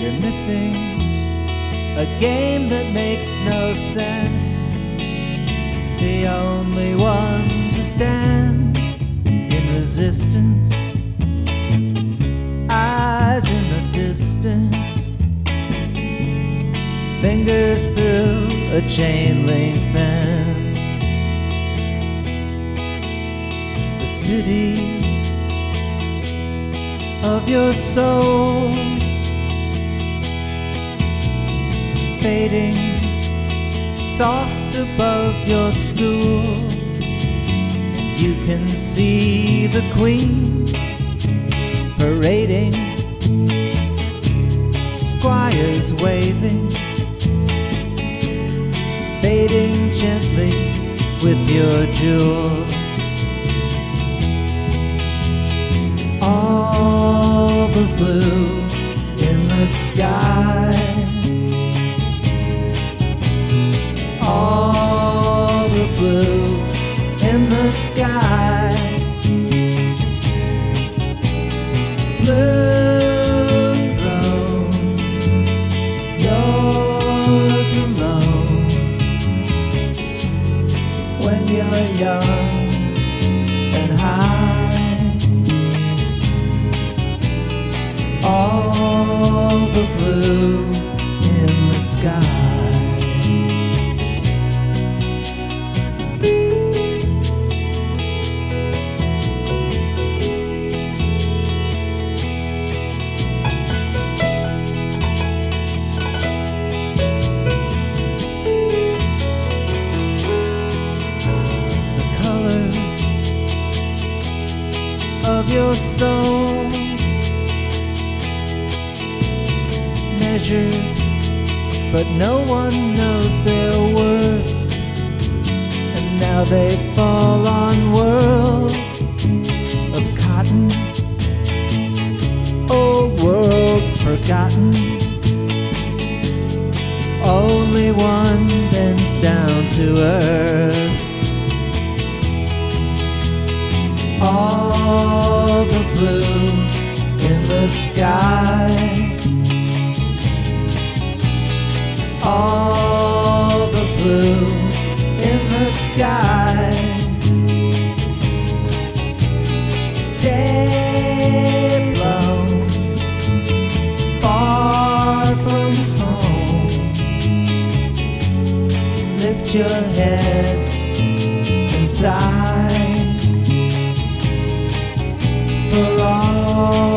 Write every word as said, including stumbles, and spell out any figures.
You're missing a game that makes no sense. The only one to stand in resistance, eyes in the distance, fingers through a chain link fence. The city of your soul, fading soft above your school. And you can see the queen parading, squires waving, fading gently with your jewels. All the blue in the sky, all the blue in the sky. Blue throne, yours alone. When you're young and high, all the blue in the sky. Of your soul, measured, but no one knows their worth. And now they fall on worlds of cotton, old worlds forgotten. Only one bends down to earth. All the blue in the sky, all the blue in the sky. Day blown far from home. Lift your head and sigh for all